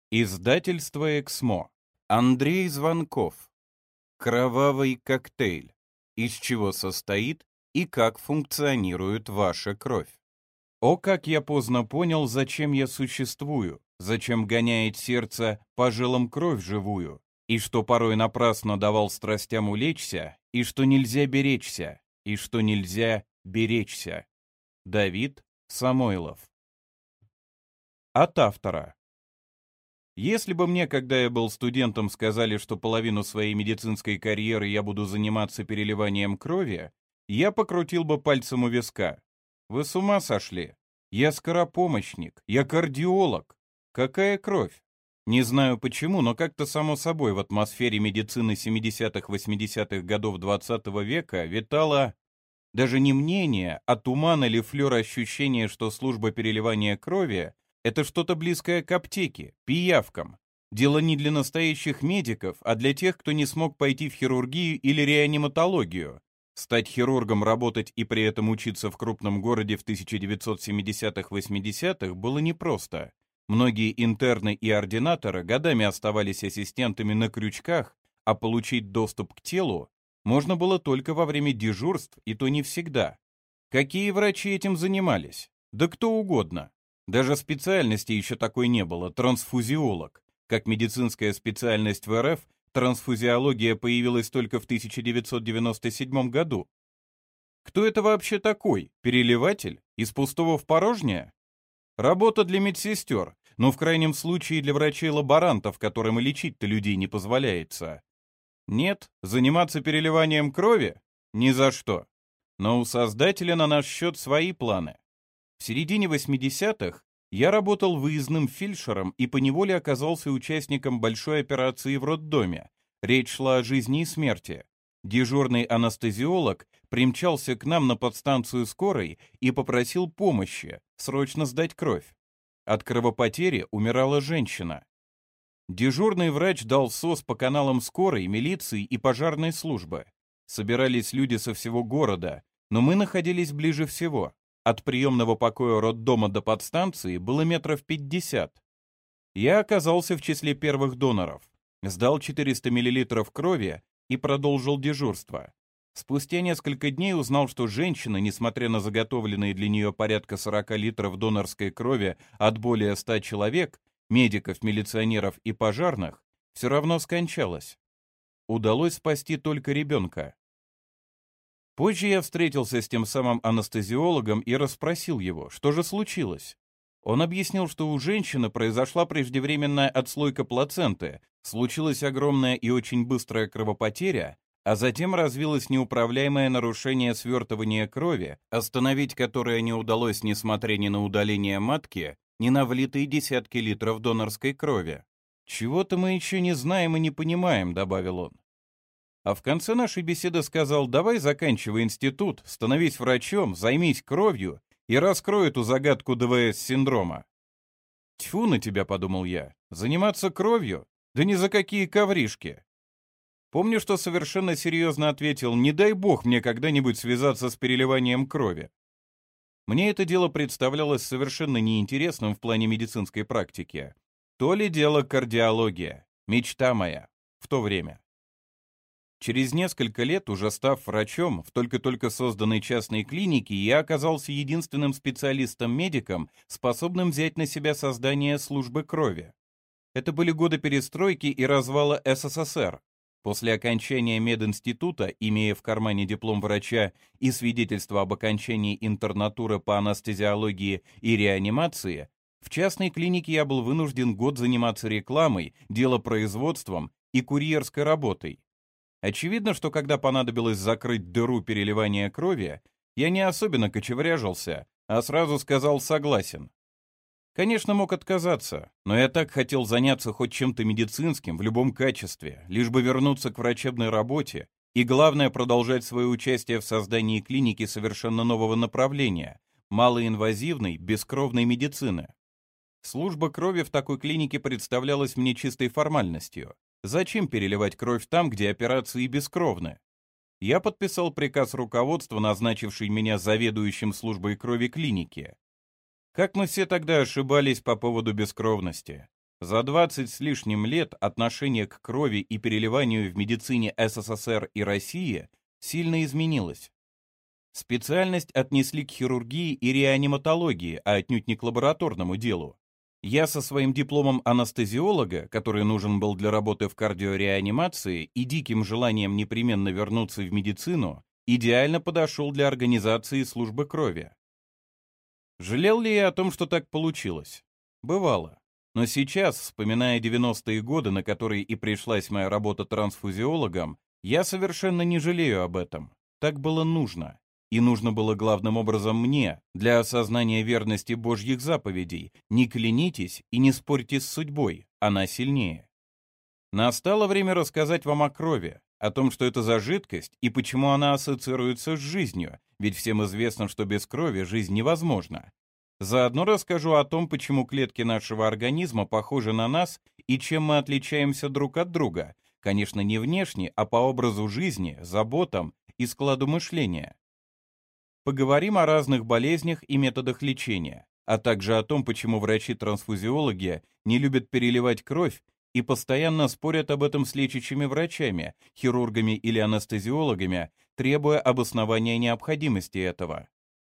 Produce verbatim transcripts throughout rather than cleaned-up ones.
Издательство «Эксмо». Андрей Звонков. Кровавый коктейль. Из чего состоит и как функционирует ваша кровь. О, как я поздно понял, зачем я существую, зачем гоняет сердце по жилам кровь живую, и что порой напрасно давал страстям улечься, и что нельзя беречься, и что нельзя беречься. Давид Самойлов. От автора. Если бы мне, когда я был студентом, сказали, что половину своей медицинской карьеры я буду заниматься переливанием крови, я покрутил бы пальцем у виска. Вы с ума сошли? Я скоропомощник, я кардиолог. Какая кровь? Не знаю почему, но как-то само собой в атмосфере медицины семидесятых-восьмидесятых годов двадцатого века витало даже не мнение, а туман или флёр ощущения, что служба переливания крови это что-то близкое к аптеке, пиявкам. Дело не для настоящих медиков, а для тех, кто не смог пойти в хирургию или реаниматологию. Стать хирургом, работать и при этом учиться в крупном городе в тысяча девятьсот семидесятых-восьмидесятых было непросто. Многие интерны и ординаторы годами оставались ассистентами на крючках, а получить доступ к телу можно было только во время дежурств, и то не всегда. Какие врачи этим занимались? Да кто угодно. Даже специальности еще такой не было – трансфузиолог. Как медицинская специальность в эр эф, трансфузиология появилась только в тысяча девятьсот девяносто седьмом году. Кто это вообще такой? Переливатель? Из пустого в порожнее? Работа для медсестер, но в крайнем случае для врачей-лаборантов, которым и лечить-то людей не позволяется. Нет, заниматься переливанием крови? Ни за что. Но у создателя на наш счет свои планы. В середине восьмидесятых я работал выездным фельдшером и поневоле оказался участником большой операции в роддоме. Речь шла о жизни и смерти. Дежурный анестезиолог примчался к нам на подстанцию скорой и попросил помощи, срочно сдать кровь. От кровопотери умирала женщина. Дежурный врач дал СОС по каналам скорой, милиции и пожарной службы. Собирались люди со всего города, но мы находились ближе всего. От приемного покоя роддома до подстанции было метров пятьдесят. Я оказался в числе первых доноров, сдал четыреста миллилитров крови и продолжил дежурство. Спустя несколько дней узнал, что женщина, несмотря на заготовленные для нее порядка сорока литров донорской крови от более ста человек, медиков, милиционеров и пожарных, все равно скончалась. Удалось спасти только ребенка. Позже я встретился с тем самым анестезиологом и расспросил его, что же случилось. Он объяснил, что у женщины произошла преждевременная отслойка плаценты, случилась огромная и очень быстрая кровопотеря, а затем развилось неуправляемое нарушение свертывания крови, остановить которое не удалось, несмотря ни на удаление матки, ни на влитые десятки литров донорской крови. «Чего-то мы еще не знаем и не понимаем», — добавил он. А в конце нашей беседы сказал: давай заканчивай институт, становись врачом, займись кровью и раскрой эту загадку дэ вэ эс-синдрома. Тьфу на тебя, подумал я, заниматься кровью? Да ни за какие ковришки. Помню, что совершенно серьезно ответил: не дай бог мне когда-нибудь связаться с переливанием крови. Мне это дело представлялось совершенно неинтересным в плане медицинской практики. То ли дело кардиология, мечта моя в то время. Через несколько лет, уже став врачом в только-только созданной частной клинике, я оказался единственным специалистом-медиком, способным взять на себя создание службы крови. Это были годы перестройки и развала эс эс эс эр. После окончания мединститута, имея в кармане диплом врача и свидетельство об окончании интернатуры по анестезиологии и реанимации, в частной клинике я был вынужден год заниматься рекламой, делопроизводством и курьерской работой. Очевидно, что когда понадобилось закрыть дыру переливания крови, я не особенно кочевряжился, а сразу сказал «согласен». Конечно, мог отказаться, но я так хотел заняться хоть чем-то медицинским в любом качестве, лишь бы вернуться к врачебной работе и, главное, продолжать свое участие в создании клиники совершенно нового направления – малоинвазивной, бескровной медицины. Служба крови в такой клинике представлялась мне чистой формальностью. Зачем переливать кровь там, где операции бескровны? Я подписал приказ руководства, назначивший меня заведующим службой крови клиники. Как мы все тогда ошибались по поводу бескровности. За двадцать с лишним лет отношение к крови и переливанию в медицине СССР и России сильно изменилось. Специальность отнесли к хирургии и реаниматологии, а отнюдь не к лабораторному делу. Я со своим дипломом анестезиолога, который нужен был для работы в кардиореанимации, и диким желанием непременно вернуться в медицину, идеально подошел для организации службы крови. Жалел ли я о том, что так получилось? Бывало. Но сейчас, вспоминая девяностые годы, на которые и пришлась моя работа трансфузиологом, я совершенно не жалею об этом. Так было нужно. И нужно было главным образом мне, для осознания верности Божьих заповедей: не клянитесь и не спорьте с судьбой, она сильнее. Настало время рассказать вам о крови, о том, что это за жидкость и почему она ассоциируется с жизнью, ведь всем известно, что без крови жизнь невозможна. Заодно расскажу о том, почему клетки нашего организма похожи на нас и чем мы отличаемся друг от друга, конечно, не внешне, а по образу жизни, заботам и складу мышления. Поговорим о разных болезнях и методах лечения, а также о том, почему врачи-трансфузиологи не любят переливать кровь и постоянно спорят об этом с лечащими врачами, хирургами или анестезиологами, требуя обоснования необходимости этого.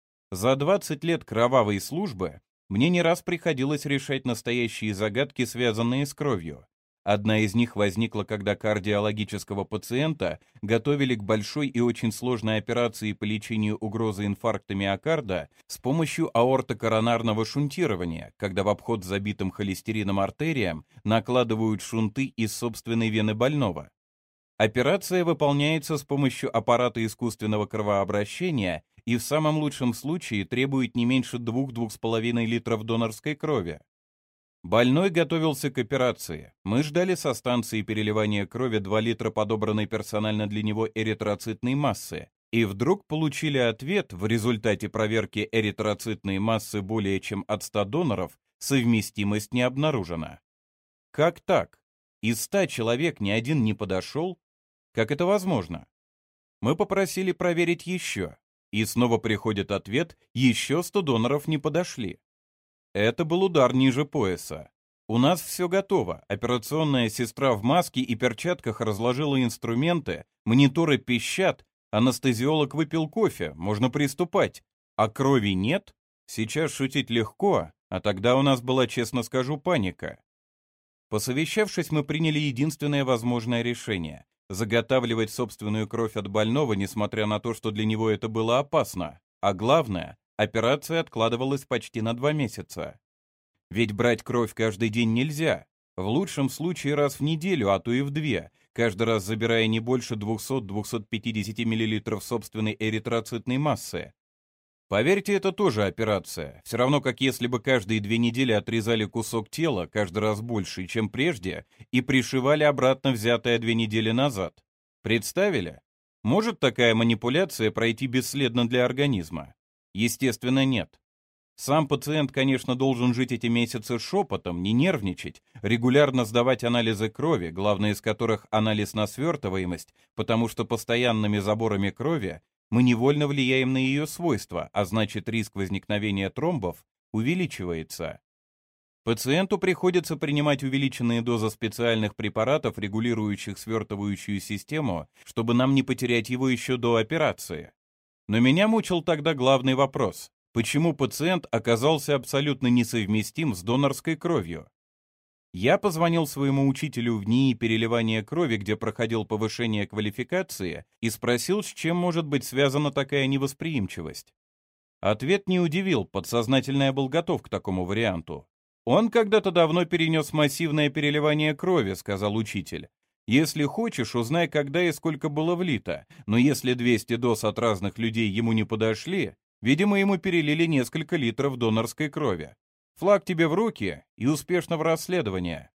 За двадцать лет кровавой службы мне не раз приходилось решать настоящие загадки, связанные с кровью. Одна из них возникла, когда кардиологического пациента готовили к большой и очень сложной операции по лечению угрозы инфаркта миокарда с помощью аортокоронарного шунтирования, когда в обход забитым холестерином артериям накладывают шунты из собственной вены больного. Операция выполняется с помощью аппарата искусственного кровообращения и в самом лучшем случае требует не меньше двух-двух с половиной литров донорской крови. Больной готовился к операции. Мы ждали со станции переливания крови два литра подобранной персонально для него эритроцитной массы. И вдруг получили ответ: в результате проверки эритроцитной массы более чем от ста доноров совместимость не обнаружена. Как так? Из ста человек ни один не подошел? Как это возможно? Мы попросили проверить еще. И снова приходит ответ: еще сто доноров не подошли. Это был удар ниже пояса. У нас все готово. Операционная сестра в маске и перчатках разложила инструменты, мониторы пищат, анестезиолог выпил кофе, можно приступать. А крови нет? Сейчас шутить легко, а тогда у нас была, честно скажу, паника. Посовещавшись, мы приняли единственное возможное решение — заготавливать собственную кровь от больного, несмотря на то, что для него это было опасно. А главное, операция откладывалась почти на два месяца. Ведь брать кровь каждый день нельзя. В лучшем случае раз в неделю, а то и в две, каждый раз забирая не больше двухсот-двухсот пятидесяти миллилитров собственной эритроцитной массы. Поверьте, это тоже операция. Все равно, как если бы каждые две недели отрезали кусок тела, каждый раз больше, чем прежде, и пришивали обратно взятое две недели назад. Представили? Может такая манипуляция пройти бесследно для организма? Естественно, нет. Сам пациент, конечно, должен жить эти месяцы шепотом, не нервничать, регулярно сдавать анализы крови, главное из которых анализ на свертываемость, потому что постоянными заборами крови мы невольно влияем на ее свойства, а значит, риск возникновения тромбов увеличивается. Пациенту приходится принимать увеличенные дозы специальных препаратов, регулирующих свертывающую систему, чтобы нам не потерять его еще до операции. Но меня мучил тогда главный вопрос: почему пациент оказался абсолютно несовместим с донорской кровью? Я позвонил своему учителю в НИИ переливания крови, где проходил повышение квалификации, и спросил, с чем может быть связана такая невосприимчивость. Ответ не удивил, подсознательно я был готов к такому варианту. «Он когда-то давно перенес массивное переливание крови», — сказал учитель. «Если хочешь, узнай, когда и сколько было влито, но если двести доз от разных людей ему не подошли, видимо, ему перелили несколько литров донорской крови. Флаг тебе в руки и успешного расследования».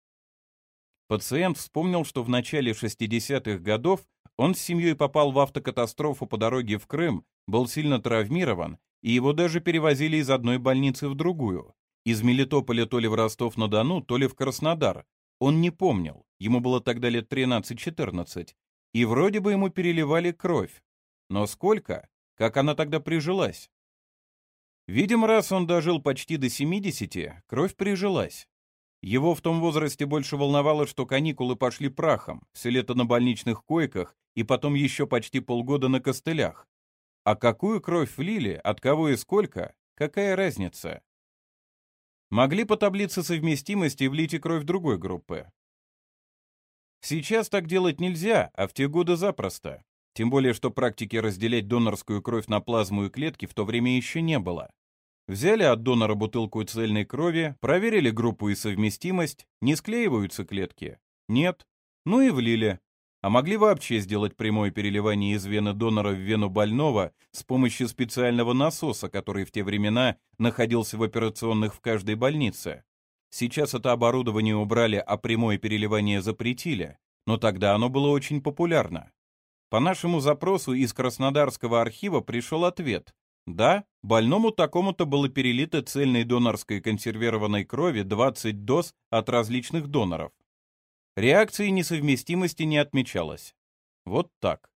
Пациент вспомнил, что в начале шестидесятых годов он с семьей попал в автокатастрофу по дороге в Крым, был сильно травмирован, и его даже перевозили из одной больницы в другую. Из Мелитополя то ли в Ростов-на-Дону, то ли в Краснодар. Он не помнил, ему было тогда лет тринадцать-четырнадцать, и вроде бы ему переливали кровь. Но сколько? Как она тогда прижилась? Видимо, раз он дожил почти до семидесяти, кровь прижилась. Его в том возрасте больше волновало, что каникулы пошли прахом, все лето на больничных койках и потом еще почти полгода на костылях. А какую кровь влили, от кого и сколько, какая разница? Могли по таблице совместимости влить и кровь другой группы. Сейчас так делать нельзя, а в те годы запросто. Тем более, что практики разделять донорскую кровь на плазму и клетки в то время еще не было. Взяли от донора бутылку цельной крови, проверили группу и совместимость, не склеиваются клетки? Нет. Ну и влили. А могли вообще сделать прямое переливание из вены донора в вену больного с помощью специального насоса, который в те времена находился в операционных в каждой больнице. Сейчас это оборудование убрали, а прямое переливание запретили, но тогда оно было очень популярно. По нашему запросу из Краснодарского архива пришел ответ. Да, больному такому-то было перелито цельной донорской консервированной крови двадцать доз от различных доноров. Реакции несовместимости не отмечалось. Вот так.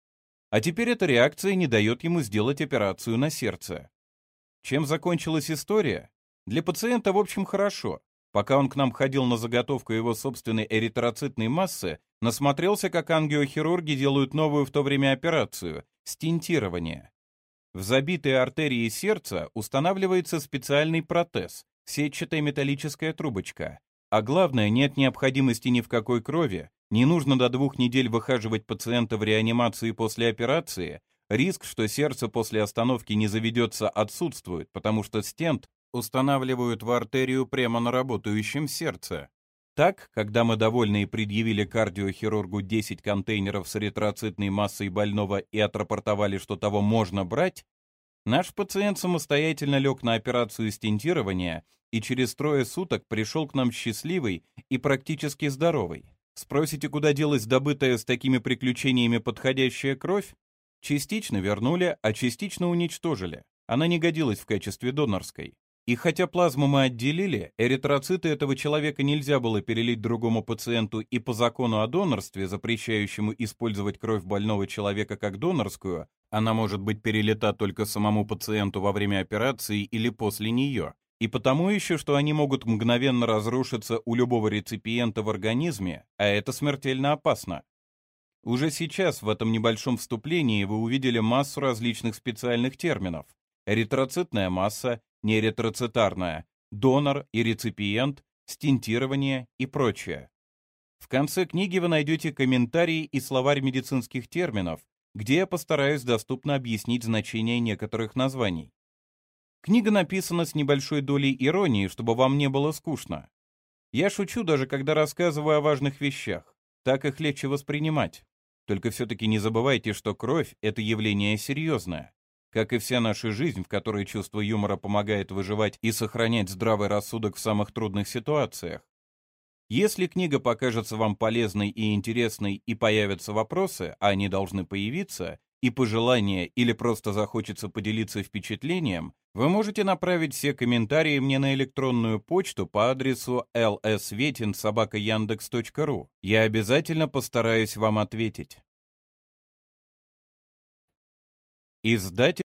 А теперь эта реакция не дает ему сделать операцию на сердце. Чем закончилась история? Для пациента, в общем, хорошо. Пока он к нам ходил на заготовку его собственной эритроцитной массы, насмотрелся, как ангиохирурги делают новую в то время операцию – стентирование. В забитые артерии сердца устанавливается специальный протез – сетчатая металлическая трубочка. А главное, нет необходимости ни в какой крови, не нужно до двух недель выхаживать пациента в реанимации после операции, риск, что сердце после остановки не заведется, отсутствует, потому что стент устанавливают в артерию прямо на работающем сердце. Так, когда мы довольные предъявили кардиохирургу десять контейнеров с эритроцитной массой больного и отрапортовали, что того можно брать, наш пациент самостоятельно лег на операцию стентирования и через трое суток пришел к нам счастливый и практически здоровый. Спросите, куда делась добытая с такими приключениями подходящая кровь? Частично вернули, а частично уничтожили. Она не годилась в качестве донорской. И хотя плазму мы отделили, эритроциты этого человека нельзя было перелить другому пациенту и по закону о донорстве, запрещающему использовать кровь больного человека как донорскую, она может быть перелита только самому пациенту во время операции или после нее, и потому еще, что они могут мгновенно разрушиться у любого реципиента в организме, а это смертельно опасно. Уже сейчас в этом небольшом вступлении вы увидели массу различных специальных терминов. Эритроцитная масса, неэритроцитарная, донор и реципиент, стентирование и прочее. В конце книги вы найдете комментарии и словарь медицинских терминов, где я постараюсь доступно объяснить значение некоторых названий. Книга написана с небольшой долей иронии, чтобы вам не было скучно. Я шучу даже, когда рассказываю о важных вещах. Так их легче воспринимать. Только все-таки не забывайте, что кровь – это явление серьезное. Как и вся наша жизнь, в которой чувство юмора помогает выживать и сохранять здравый рассудок в самых трудных ситуациях. Если книга покажется вам полезной и интересной и появятся вопросы, а они должны появиться, и пожелания или просто захочется поделиться впечатлением, вы можете направить все комментарии мне на электронную почту по адресу эл эс ветин собака яндекс точка ру. Я обязательно постараюсь вам ответить. Издатель